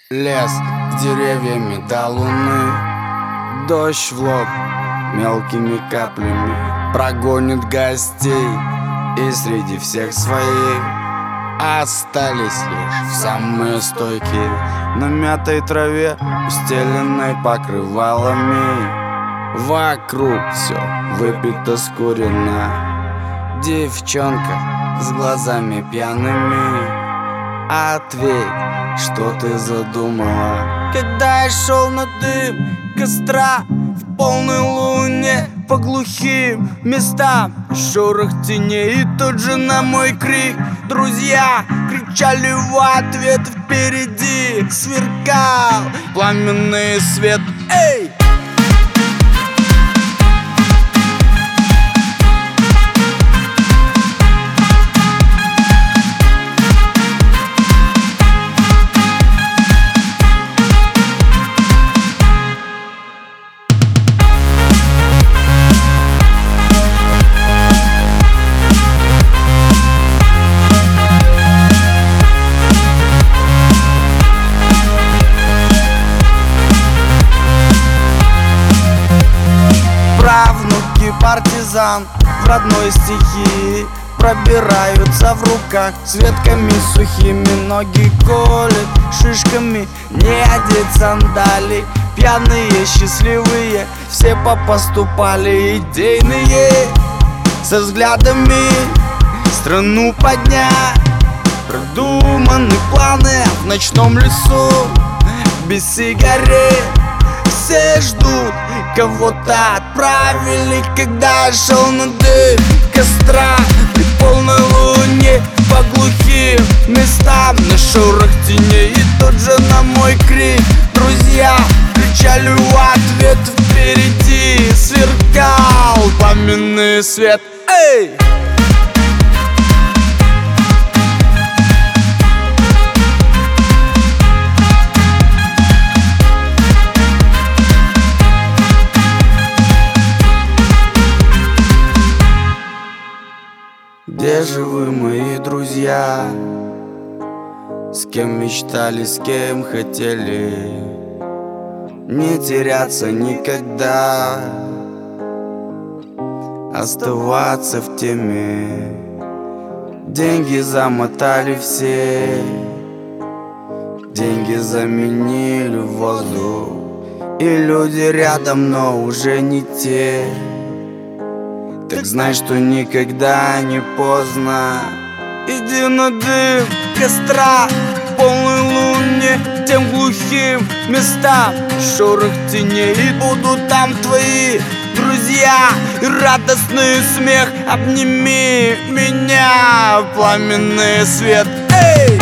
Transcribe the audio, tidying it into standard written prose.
Лес с деревьями до луны, дождь в лоб мелкими каплями прогонит гостей, и среди всех своих остались лишь самые стойкие. На мятой траве, устеленной покрывалами, вокруг все выпито скурено. Девчонка с глазами пьяными, ответь, что ты задумала? Когда я шел на дым костра в полной луне по глухим местам, шорох теней, и тут же на мой крик друзья кричали в ответ. Впереди сверкал пламенный свет. Эй! Партизан в родной стихии пробираются в руках с ветками сухими, ноги колят шишками, не одеть сандалий. Пьяные, счастливые, все попоступали идейные, со взглядами страну поднять. Продуманы планы в ночном лесу, без сигарет все ждут, кого-то отправили. Когда я шел на дым костра при полной луне по глухим местам, на шорох теней, и тут же на мой крик друзья кричали в ответ. Впереди сверкал пламенный свет. Эй! Где же вы, мои друзья? С кем мечтали, с кем хотели не теряться никогда, оставаться в теме. Деньги замотали все, деньги заменили воздух, и люди рядом, но уже не те. Так знай, что никогда не поздно. Иди на дым костра в полной луне, тем глухим местам, шорох теней, и будут там твои друзья и радостный смех. Обними меня, пламенный свет. Эй!